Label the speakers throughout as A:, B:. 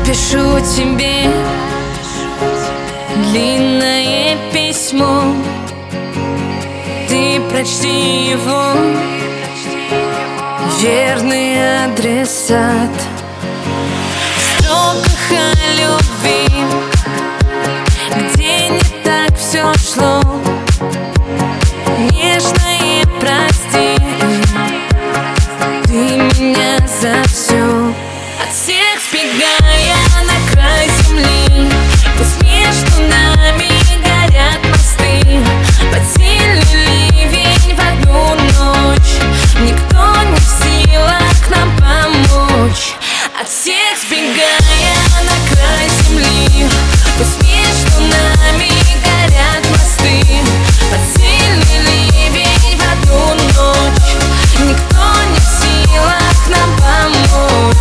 A: Пишу тебе длинное письмо, ты прочти его, верный адресат. В строках о любви, где не так все шло, нежное прости ты меня за все. От всех сбегая на край земли, пусть между нами горят мосты. Под сильный ливень в одну ночь никто не в силах нам помочь. От всех сбегая на край земли, пусть между нами горят мосты. Под сильный ливень в одну ночь никто не в силах нам помочь.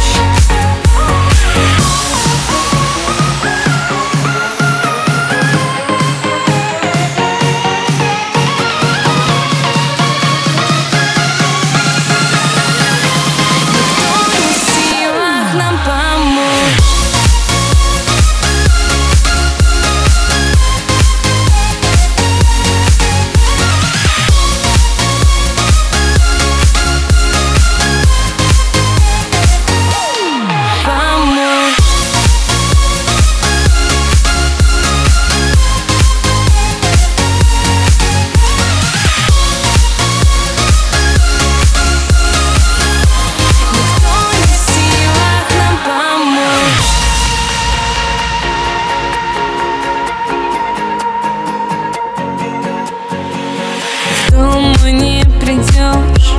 A: Не придешь,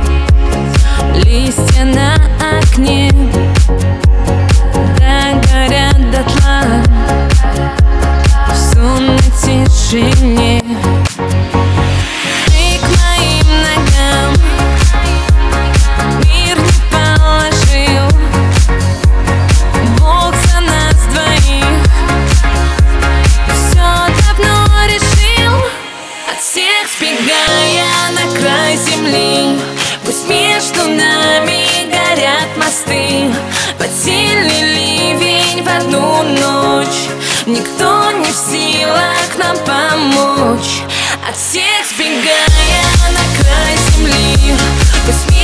A: листья на окне догорят дотла в сонной тишине. Ты к моим ногам мир не положил, Бог за нас двоих все давно решил. От всех сбегая на край земли, пусть между нами горят мосты. Под сильный ливень в одну ночь никто не в силах нам помочь. От всех сбегая на край земли, пусть